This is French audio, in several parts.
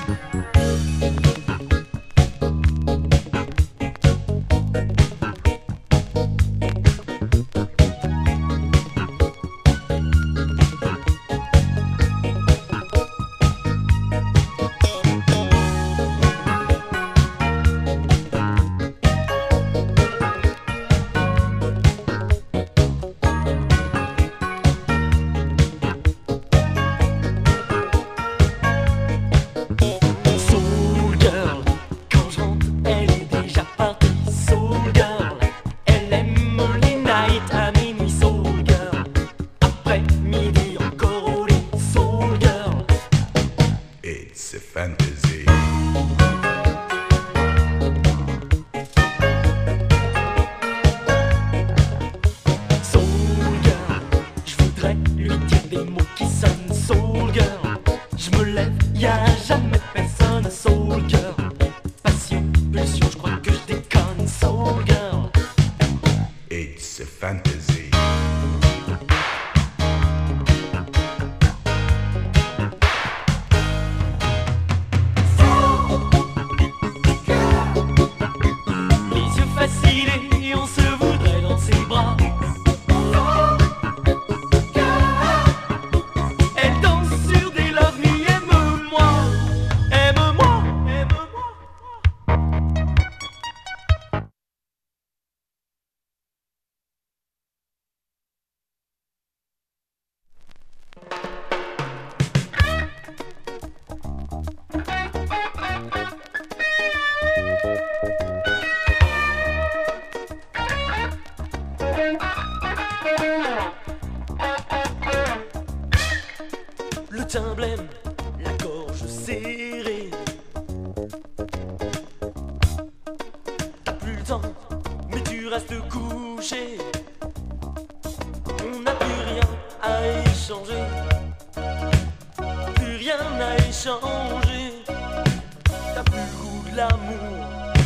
emblème, la gorge serrée. T'as plus le temps, mais tu restes couché. On n'a plus rien à échanger, plus rien à échanger. T'as plus le goût de l'amour,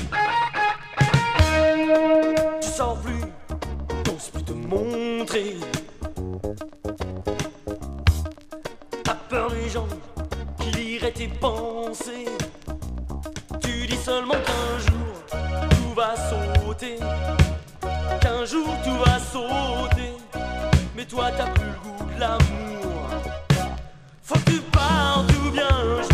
tu sors plus, t'oses plus te montrer. T'as peur des gens qui liraient tes pensées. Tu dis seulement qu'un jour tout va sauter, qu'un jour tout va sauter. Mais toi t'as plus le goût de l'amour. Faut que tu partes ou bien